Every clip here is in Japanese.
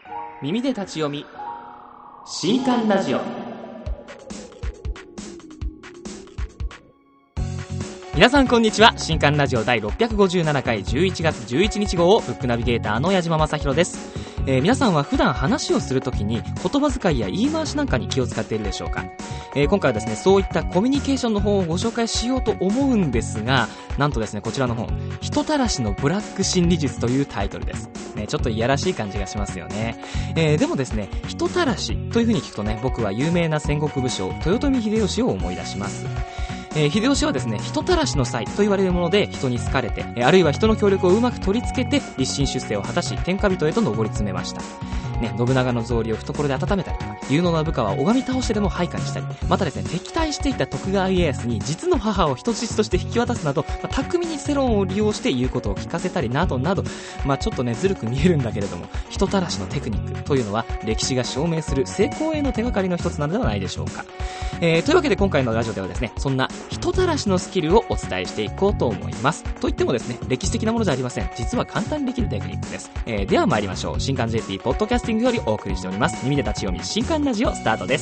耳で立ち読み新刊ラジオ。皆さんこんにちは。新刊ラジオ第657回11月11日号をブックナビゲーターの矢島正宏です。皆さんは普段話をするときに言葉遣いや言い回しなんかに気を使っているでしょうか。今回はですね、そういったコミュニケーションの本をご紹介しようと思うんですが、なんとですね、こちらの本、人たらしのブラック心理術というタイトルです。ちょっといやらしい感じがしますよね。でもですね、人たらしという風に聞くとね、僕は有名な戦国武将、豊臣秀吉を思い出します。秀吉はですね、人たらしの才と言われるもので人に好かれて、あるいは人の協力をうまく取り付けて立身出世を果たし天下人へと上り詰めました。信長の草履を懐で温めたりとか、有能な部下は拝み倒してでも配下にしたり、またですね、敵対していた徳川家康に実の母を人質として引き渡すなど、巧みに世論を利用して言うことを聞かせたりなどなど、ちょっとね、ずるく見えるんだけれども、人たらしのテクニックというのは歴史が証明する成功への手がかりの一つなのではないでしょうか。というわけで今回のラジオではですね、そんな人たらしのスキルをお伝えしていこうと思います。といってもですね、歴史的なものじゃありません。実は簡単にできるテクニックです。では参りましょう。新刊 JP ポッドキャスティングよりお送りしております。耳で立ち読み新刊ラジオスタートです。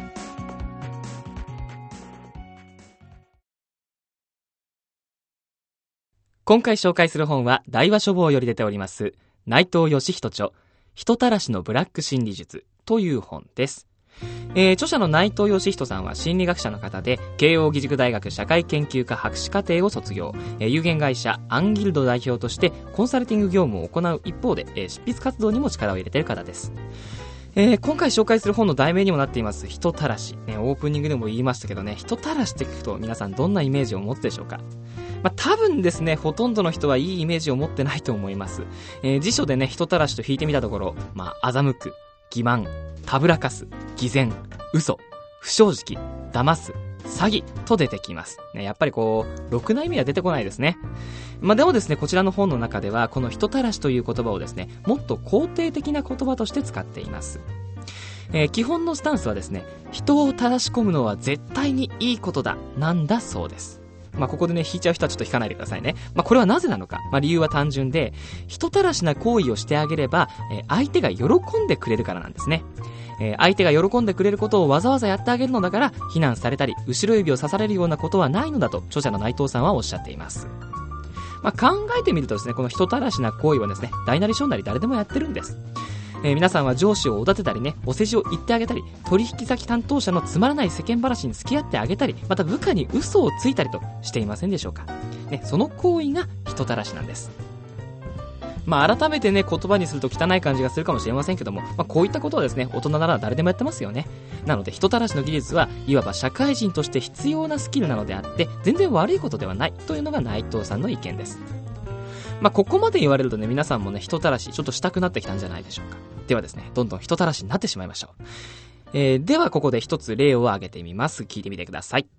今回紹介する本は大和書房より出ております内藤義人著、人たらしのブラック心理術という本です。著者の内藤義人さんは心理学者の方で、慶應義塾大学社会研究科博士課程を卒業、有限会社アンギルド代表としてコンサルティング業務を行う一方で、執筆活動にも力を入れている方です。今回紹介する本の題名にもなっています人たらし、オープニングでも言いましたけどね、人たらしって聞くと皆さんどんなイメージを持つでしょうか。多分ですね、ほとんどの人はいいイメージを持ってないと思います。辞書でね、人たらしと引いてみたところ、欺く、欺瞞、たぶらかす、偽善、嘘、不正直、騙す、詐欺と出てきます。やっぱりろくな意味は出てこないですね。でもですね、こちらの本の中ではこの人たらしという言葉をですね、もっと肯定的な言葉として使っています。基本のスタンスはですね、人を正し込むのは絶対にいいことだなんだそうです。ここでね、引いちゃう人はちょっと引かないでくださいね。これはなぜなのか。理由は単純で、人たらしな行為をしてあげれば、相手が喜んでくれるからなんですね。相手が喜んでくれることをわざわざやってあげるのだから、非難されたり、後ろ指を刺されるようなことはないのだと、著者の内藤さんはおっしゃっています。考えてみるとですね、この人たらしな行為はですね、大なり小なり誰でもやってるんです。皆さんは上司をおだてたりね、お世辞を言ってあげたり、取引先担当者のつまらない世間話に付き合ってあげたり、また部下に嘘をついたりとしていませんでしょうか。その行為が人たらしなんです。改めてね、言葉にすると汚い感じがするかもしれませんけども、こういったことはですね、大人なら誰でもやってますよね。なので人たらしの技術はいわば社会人として必要なスキルなのであって、全然悪いことではないというのが内藤さんの意見です。ここまで言われるとね、皆さんもね、人たらしちょっとしたくなってきたんじゃないでしょうか。ではですね、どんどん人たらしになってしまいましょう。ではここで一つ例を挙げてみます。聞いてみてください。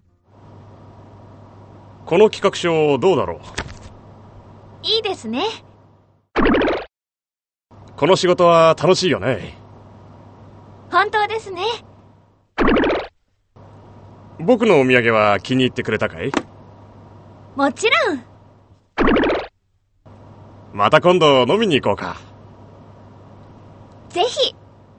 この企画書どうだろう。 いいですね。 この仕事は楽しいよね。 本当ですね。 僕のお土産は気に入ってくれたかい？ もちろん。 また今度飲みに行こうか。 ぜひ。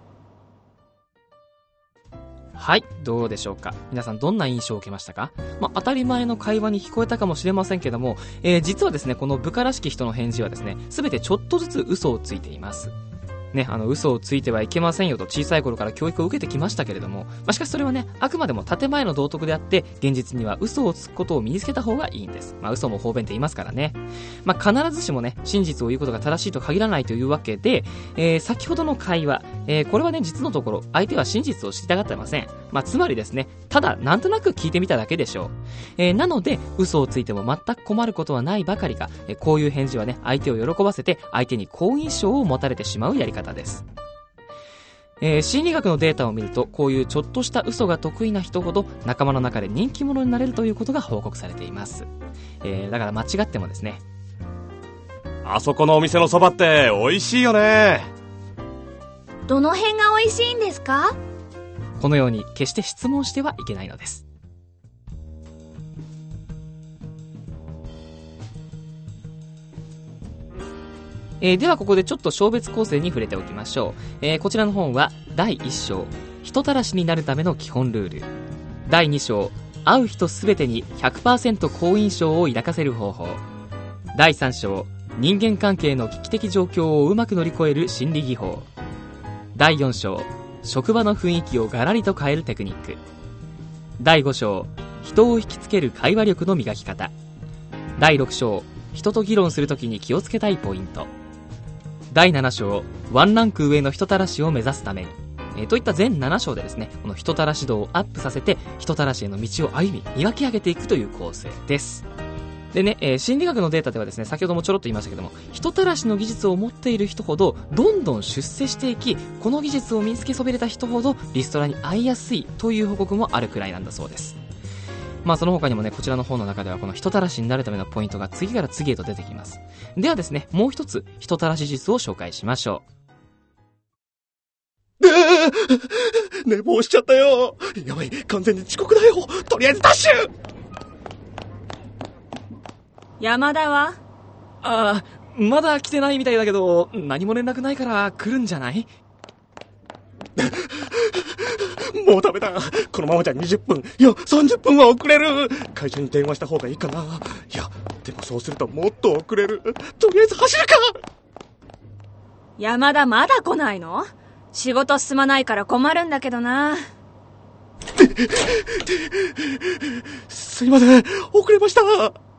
はい、どうでしょうか。皆さんどんな印象を受けましたか。当たり前の会話に聞こえたかもしれませんけども、実はですね、この部下らしき人の返事はですね、すべてちょっとずつ嘘をついています。嘘をついてはいけませんよと小さい頃から教育を受けてきましたけれども、しかしそれはね、あくまでも建前の道徳であって、現実には嘘をつくことを身につけた方がいいんです。嘘も方便って言いますからね。必ずしもね、真実を言うことが正しいと限らないというわけで、先ほどの会話、これはね、実のところ、相手は真実を知りたがってません。つまりですね、ただなんとなく聞いてみただけでしょう。なので、嘘をついても全く困ることはないばかりか、こういう返事はね、相手を喜ばせて、相手に好印象を持たれてしまうやり方です。心理学のデータを見ると、こういうちょっとした嘘が得意な人ほど仲間の中で人気者になれるということが報告されています。だから間違ってもですね、 あそこのお店のそばって美味しいよね。 どの辺が美味しいんですか？ このように決して質問してはいけないのです。 ではここでちょっと小別構成に触れておきましょう。こちらの本は第1章、人たらしになるための基本ルール。第2章、会う人すべてに 100% 好印象を抱かせる方法。第3章、人間関係の危機的状況をうまく乗り越える心理技法。第4章、職場の雰囲気をガラリと変えるテクニック。第5章、人を引きつける会話力の磨き方。第6章、人と議論するときに気をつけたいポイント。第7章、ワンランク上の人たらしを目指すために、といった全7章でですね、この人たらし度をアップさせて人たらしへの道を歩み磨き上げていくという構成です。でね、心理学のデータではですね、先ほどもちょろっと言いましたけども、人たらしの技術を持っている人ほどどんどん出世していき、この技術を身につけそびれた人ほどリストラに合いやすいという報告もあるくらいなんだそうです。その他にもね、こちらの本の中ではこの人たらしになるためのポイントが次から次へと出てきます。ではですね、もう一つ人たらし術を紹介しましょう。 寝坊しちゃったよ。やばい、完全に遅刻だよ。とりあえずダッシュ。 山田は？ まだ来てないみたいだけど、何も連絡ないから来るんじゃない？ もうダメだ。このままじゃ20分、いや30分は遅れる。会社に電話した方がいいかな。いや、でもそうするともっと遅れる。とりあえず走るか。 山田まだ来ないの？仕事進まないから困るんだけどな。 すいません、遅れました。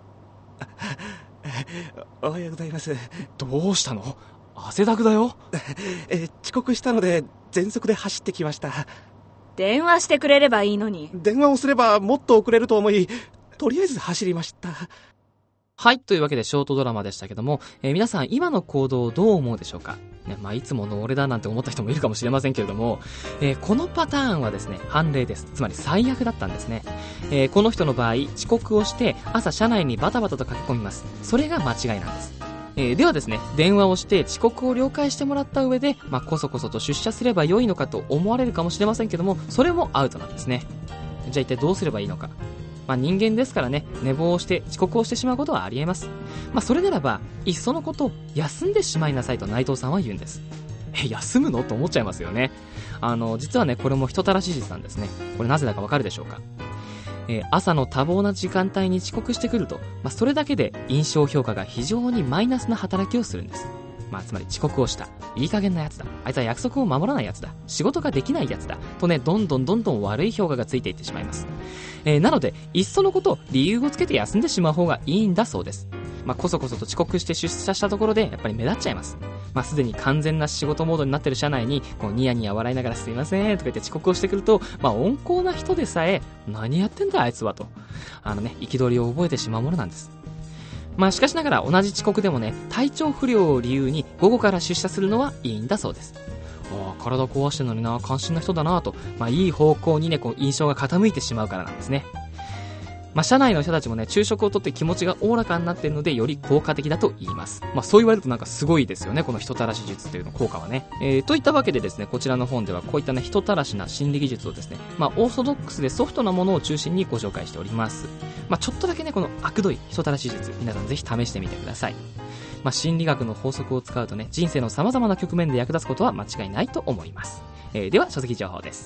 おはようございます。 どうしたの？汗だくだよ。 遅刻したので全速で走ってきました。 電話してくれればいいのに。 電話をすればもっと遅れると思い、とりあえず走りました。 はい、というわけでショートドラマでしたけども、皆さん今の行動をどう思うでしょうかね。いつもの俺だなんて思った人もいるかもしれませんけれども、このパターンはですね、判例です。つまり最悪だったんですね。この人の場合、遅刻をして朝車内にバタバタと駆け込みます。それが間違いなんです。ではですね、電話をして遅刻を了解してもらった上で、こそこそと出社すれば良いのかと思われるかもしれませんけども、それもアウトなんですね。じゃあ一体どうすればいいのか。人間ですからね、寝坊をして遅刻をしてしまうことはありえます。それならばいっそのこと休んでしまいなさいと内藤さんは言うんです。休むのと思っちゃいますよね。実はね、これも人たらし術なんですね。これなぜだかわかるでしょうか。朝の多忙な時間帯に遅刻してくると、それだけで印象評価が非常にマイナスな働きをするんです。つまり遅刻をした、いい加減なやつだ、あいつは約束を守らないやつだ、仕事ができないやつだとね、どんどん悪い評価がついていってしまいます。なのでいっそのこと理由をつけて休んでしまう方がいいんだそうです。こそこそと遅刻して出社したところでやっぱり目立っちゃいます。すでに完全な仕事モードになってる社内にニヤニヤ笑いながらすいませんとか言って遅刻をしてくると、温厚な人でさえ何やってんだあいつはと憤りを覚えてしまうものなんです。しかしながら同じ遅刻でもね、体調不良を理由に午後から出社するのはいいんだそうです。体壊してるのにな、関心な人だなと、いい方向にね、印象が傾いてしまうからなんですね。社内の人たちもね、昼食をとって気持ちがおおらかになっているので、より効果的だと言います。そう言われるとなんかすごいですよね、この人たらし術っていうの効果はね。といったわけでですね、こちらの本ではこういったね、人たらしな心理技術をですね、オーソドックスでソフトなものを中心にご紹介しております。ちょっとだけね、この悪どい人たらし術、皆さんぜひ試してみてください。心理学の法則を使うとね、人生の様々な局面で役立つことは間違いないと思います。では書籍情報です。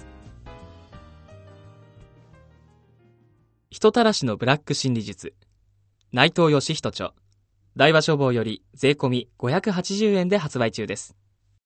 人たらしのブラック心理術、内藤義人著、大和書房より税込み580円で発売中です。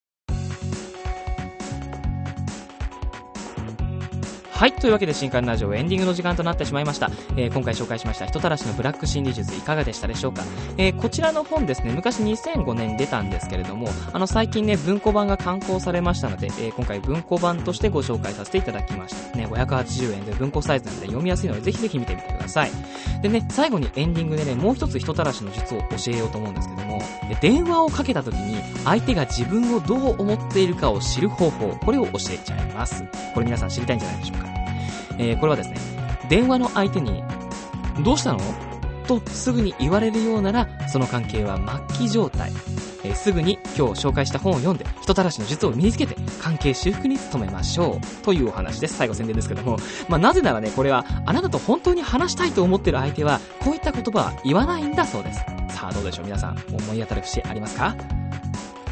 はい、というわけで新刊ラジオエンディングの時間となってしまいました。今回紹介しました人たらしのブラック心理術いかがでしたでしょうか。こちらの本ですね、昔2005年に出たんですけれども、最近ね文庫版が刊行されましたので、今回文庫版としてご紹介させていただきましたね。580円で文庫サイズなので読みやすいのでぜひぜひ見てみてください。でね、最後にエンディングでね、もう一つ人たらしの術を教えようと思うんですけども、電話をかけた時に相手が自分をどう思っているかを知る方法、これを教えちゃいます。これ皆さん知りたいんじゃないでしょうか。これはですね、電話の相手にどうしたのとすぐに言われるようなら、その関係は末期状態。すぐに今日紹介した本を読んで人たらしの術を身につけて関係修復に努めましょうというお話です。最後宣伝ですけども、なぜならね、これはあなたと本当に話したいと思っている相手はこういった言葉は言わないんだそうです。さあどうでしょう、皆さん思い当たる節ありますか。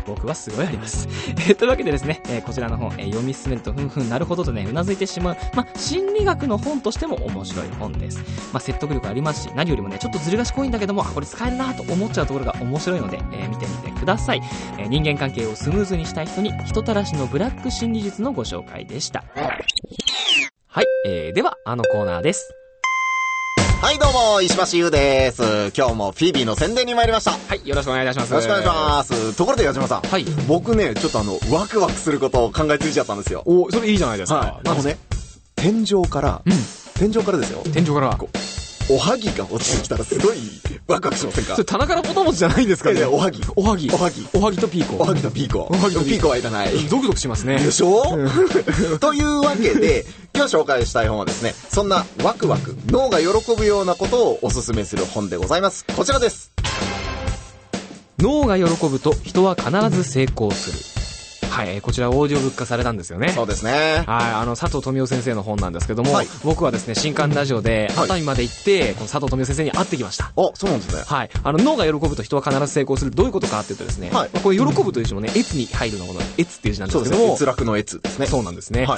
僕はすごいあります。というわけでですね、こちらの本、読み進めるとなるほどとね、うなずいてしまう、心理学の本としても面白い本です。説得力ありますし、何よりもね、ちょっとずる賢いんだけども、これ使えるなと思っちゃうところが面白いので、見てみてください。人間関係をスムーズにしたい人に、人たらしのブラック心理術のご紹介でした。はい、では、コーナーです。 はい、どうも、石橋優です。今日もフィービーの宣伝に参りました。 はい、よろしくお願いいたします。 よろしくお願いします。ところで矢島さん。 はい。 僕ね、ちょっとワクワクすることを考えついちゃったんですよ。 お、それいいじゃないですか。 はい。ね、天井からですよ。 天井からおはぎが落ちてきたらすごいワクワクしませんか？ それ棚からぼたもちじゃないんですかね。 おはぎとピーコ。おはぎとピーコはいらない。 ゾクゾクしますね。 でしょというわけで、今日紹介したい本はですね、そんなワクワク、脳が喜ぶようなことをおすすめする本でございます。こちらです。 脳が喜ぶと人は必ず成功する。はい、こちらオーディオブック化されたんですよね。 そうですね。 はい、佐藤富夫先生の本なんですけども、僕はですね、新刊ラジオで熱海まで行って、この佐藤富夫先生に会ってきました。 あ、そうなんですね。 はい、脳が喜ぶと人は必ず成功する。どういうことかっていうとですね、これ喜ぶという字もね、越に入るのこの越っていう字なんですけども、 そうですね、越楽の越ですね。 そうなんですね。 はい、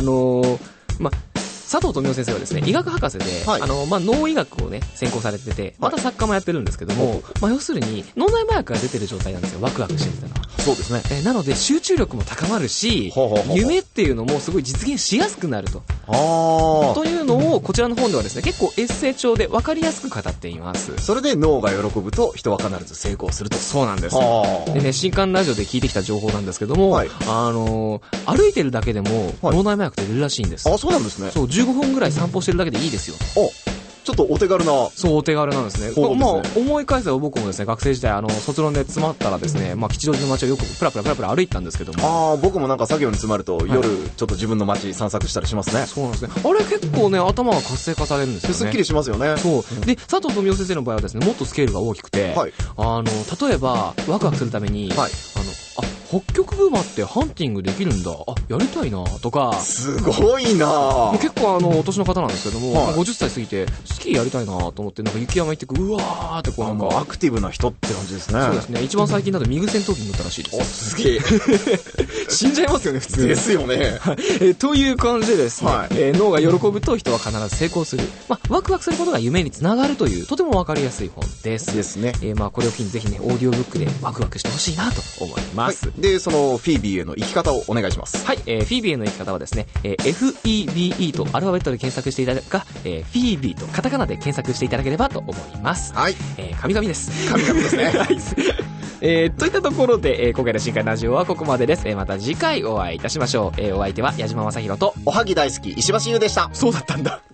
佐藤富夫先生はですね、医学博士で、脳医学をね、専攻されてて、また作家もやってるんですけども、要するに、脳内麻薬が出てる状態なんですよ、ワクワクしてるのは。 そうですね。 なので、集中力も高まるし、夢っていうのもすごい実現しやすくなると。というのを、こちらの本ではですね、結構エッセイ調で分かりやすく語っています。 それで脳が喜ぶと人は必ず成功すると。 そうなんです。でね、新刊ラジオで聞いてきた情報なんですけども、歩いてるだけでも、脳内麻薬って出るらしいんです。 あ、そうなんですね。 そう、15分ぐらい散歩してるだけでいいですよ。 ちょっとお手軽な。 そう、お手軽なんですね。思い返せば僕もですね、学生時代、卒論で詰まったらですね、吉祥寺の街をよくプラプラ歩いてたんですけども。 僕もなんか作業に詰まると、夜、ちょっと自分の街散策したりしますね。 そうなんですね。あれ結構ね、頭が活性化されるんですよね。 すっきりしますよね。 そう。で、佐藤富夫先生の場合はですね、もっとスケールが大きくて、例えば、ワクワクするために、北極熊ってハンティングできるんだ。やりたいなとか。 すごいな。 結構お年の方なんですけども、50歳過ぎて、スキーやりたいなと思って、なんか雪山行ってうわーってこうなんか。 アクティブな人って感じですね。 そうですね。一番最近だとミグ戦闘機に乗ったらしいです。 すげえ。 死んじゃいますよね、普通。 ですよね。 という感じでですね、脳が喜ぶと人は必ず成功する。ワクワクすることが夢につながるという、とてもわかりやすい本です。 ですね。 これを機にぜひね、オーディオブックでワクワクしてほしいなと思います。 で、そのフィービーへの生き方をお願いします。 はい、フィービーへの生き方はですね、FEBE とアルファベットで検索していただくか、フィービーとカタカナで検索していただければと思います。 はい。 神々です。 神々ですね。はい。 といったところで、今回の新刊ラジオはここまでです。また次回お会いいたしましょう。お相手は矢島正宏と、 おはぎ大好き石橋優でした。 そうだったんだ。